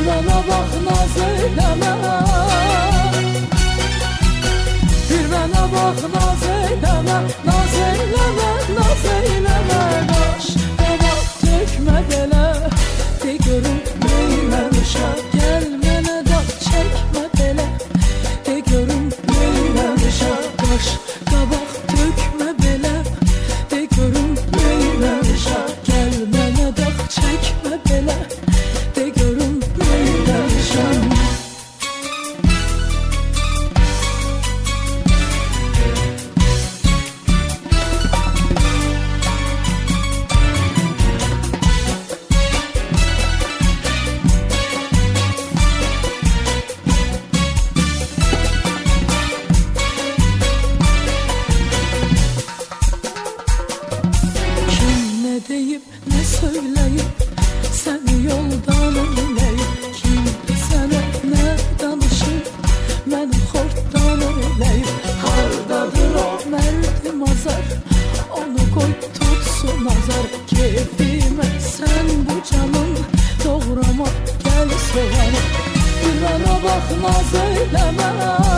mənə bax naz eyləmə, bir mənə bax naz eyləmə, naz eyləmə, naz eyləmə. Qaş qabaq tökmə belə, de görüm neyləmişəm. Gəl mənə dağ çəkmə belə, de görüm neyləmişəm. Qaş qabaq tökmə belə, de görüm neyləmişəm. Gəl mənə dağ çəkmə belə, de görüm neyləmişəm. Deyip ne söyleyip seni yoldan eleyip, kim sana ne danışıp məni xortdan eleyip. Hardadır o mərdim azar, onu koy tutsun azar. Keyfime sen bu canın doğrama gel soğanı, bir mənə bax naz eyləmə,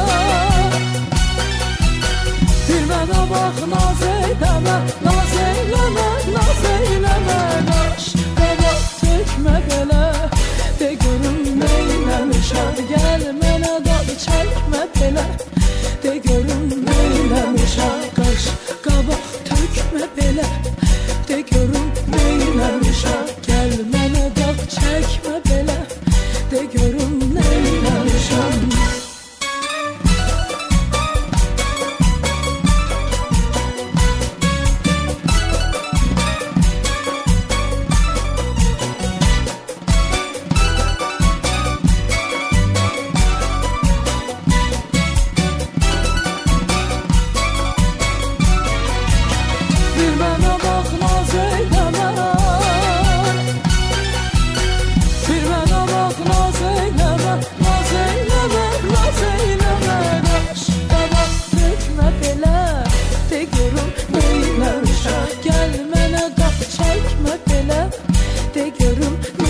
bir mənə bax naz eyləmə, naz eyləmə, naz eyləmə. Qaş qabaq tökmə belə, de görüm neyləmişəm. Gəl mənə dağ çəkmə belə, de görüm neyləmişəm. Qaş qabaq tökmə belə, de görüm neyləmişəm. Gəl mənə dağ çəkmə belə, de görüm neyləmişəm. Bir mənə bax naz eyləmə, bir mənə bax naz eyləmə, naz eyləmə, naz eyləmə. Qaş qabaq tökmə belə, de görüm neyləmişəm. Gəl mənə dağ çəkmə belə, de görüm